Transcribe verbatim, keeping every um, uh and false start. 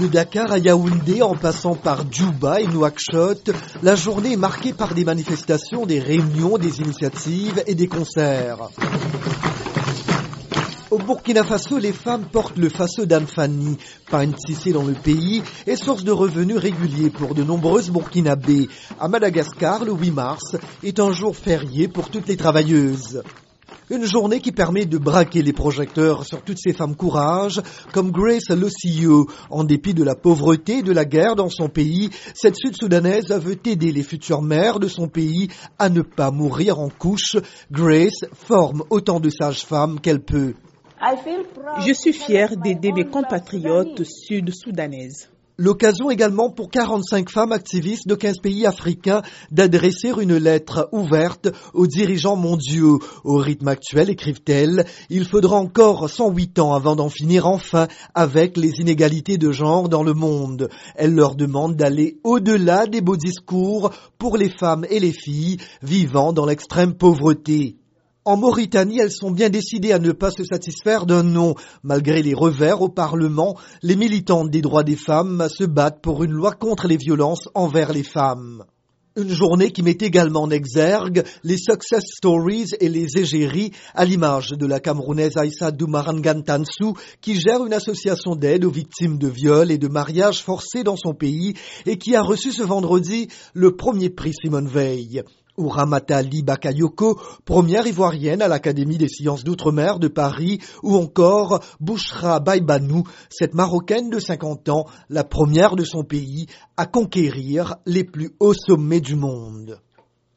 De Dakar à Yaoundé, en passant par Djouba et Nouakchott, la journée est marquée par des manifestations, des réunions, des initiatives et des concerts. Au Burkina Faso, les femmes portent le faso d'Anfani, pain tissé dans le pays, et source de revenus réguliers pour de nombreuses Burkinabés. À Madagascar, le huit mars est un jour férié pour toutes les travailleuses. Une journée qui permet de braquer les projecteurs sur toutes ces femmes courage, comme Grace Lossio. En dépit de la pauvreté et de la guerre dans son pays, cette Sud-Soudanaise veut aider les futures mères de son pays à ne pas mourir en couche. Grace forme autant de sages-femmes qu'elle peut. Je suis fière d'aider mes compatriotes sud-soudanaises. L'occasion également pour quarante-cinq femmes activistes de quinze pays africains d'adresser une lettre ouverte aux dirigeants mondiaux. Au rythme actuel, écrivent-elles, il faudra encore cent huit ans avant d'en finir enfin avec les inégalités de genre dans le monde. Elles leur demandent d'aller au-delà des beaux discours pour les femmes et les filles vivant dans l'extrême pauvreté. En Mauritanie, elles sont bien décidées à ne pas se satisfaire d'un non. Malgré les revers au Parlement, les militantes des droits des femmes se battent pour une loi contre les violences envers les femmes. Une journée qui met également en exergue les success stories et les égéries, à l'image de la Camerounaise Aïssa Doumarangan Tansou, qui gère une association d'aide aux victimes de viols et de mariages forcés dans son pays et qui a reçu ce vendredi le premier prix Simone Veil. Ou Ramata Ly Bakayoko, première ivoirienne à l'Académie des sciences d'outre-mer de Paris, ou encore Bouchra Baïbanou, cette Marocaine de cinquante ans, la première de son pays à conquérir les plus hauts sommets du monde.